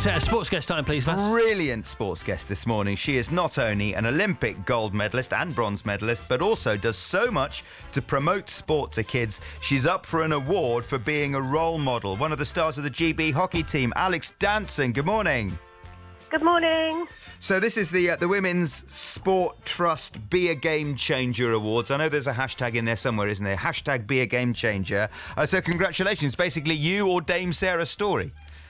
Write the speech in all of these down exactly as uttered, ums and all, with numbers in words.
uh, sports guest time, please, Vass. Brilliant sports guest this morning. She is not only an Olympic gold medalist and bronze medalist, but also does so much to promote sport to kids. She's up for an award for being a role model. One of the stars of the G B hockey team, Alex Danson. Good morning. Good morning. So this is the uh, the Women's Sport Trust Be a Game Changer Awards. I know there's a hashtag in there somewhere, isn't there? Hashtag Be a Game Changer. Uh, so congratulations. Basically, you or Dame Sarah Storey.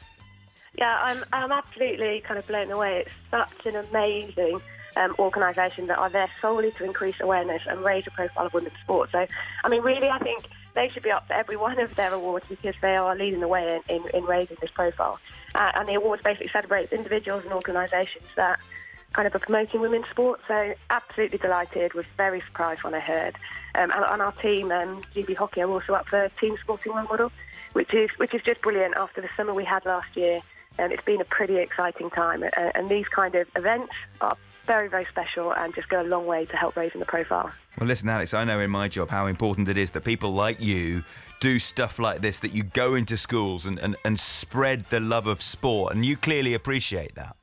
Yeah, I'm I'm absolutely kind of blown away. It's such an amazing um, organisation that are there solely to increase awareness and raise the profile of women's sport. So, I mean, really, I think they should be up for every one of their awards because they are leading the way in, in, in raising this profile. Uh, and the awards basically celebrate individuals and organisations that kind of are promoting women's sport. So absolutely delighted, was very surprised when I heard. Um, and, and our team, um, G B Hockey, are also up for Team Sporting Role Model, which is which is just brilliant after the summer we had last year. And it's been a pretty exciting time. And, and these kind of events are very, very special and just go a long way to help raising the profile. Well, listen, Alex, I know in my job how important it is that people like you do stuff like this, that you go into schools and, and, and spread the love of sport, and you clearly appreciate that.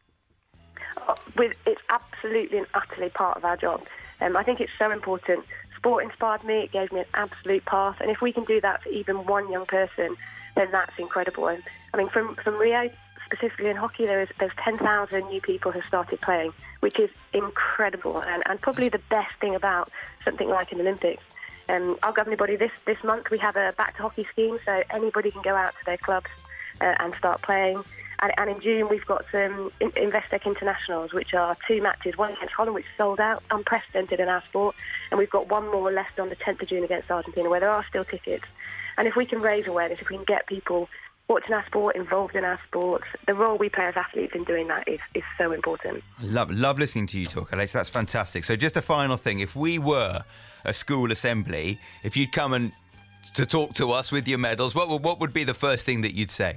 Oh, with, it's absolutely and utterly part of our job. Um, I think it's so important. Sport inspired me, it gave me an absolute path, and if we can do that for even one young person, then that's incredible. And I mean, from, from Rio, specifically in hockey, there is, there's ten thousand new people who started playing, which is incredible and, and probably the best thing about something like an Olympics. Um, our governing body this, this month, we have a back to hockey scheme, so anybody can go out to their clubs uh, and start playing. And, and in June, we've got some Investec Internationals, which are two matches, one against Holland, which sold out, unprecedented in our sport, and we've got one more left on the tenth of June against Argentina, where there are still tickets. And if we can raise awareness, if we can get people watching our sport, involved in our sports, the role we play as athletes in doing that is, is so important. I love, love listening to you talk, Alex. That's fantastic. So just a final thing, if we were a school assembly, if you'd come and to talk to us with your medals, what would, what would be the first thing that you'd say?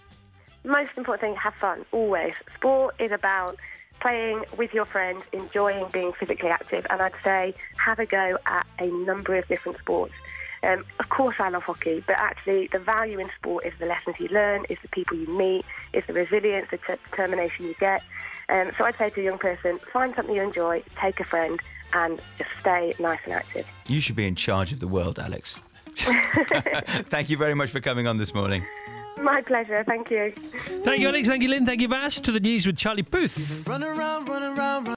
Most important thing, have fun, always. Sport is about playing with your friends, enjoying being physically active, and I'd say have a go at a number of different sports. Um, of course I love hockey, but actually the value in sport is the lessons you learn, is the people you meet, is the resilience, the t- determination you get. Um, so I'd say to a young person, find something you enjoy, take a friend, and just stay nice and active. You should be in charge of the world, Alex. Thank you very much for coming on this morning. My pleasure, thank you. Thank you, Alex. Thank you, Lynn. Thank you, Vass. To the news with Charlie Booth. Run around, run around, run.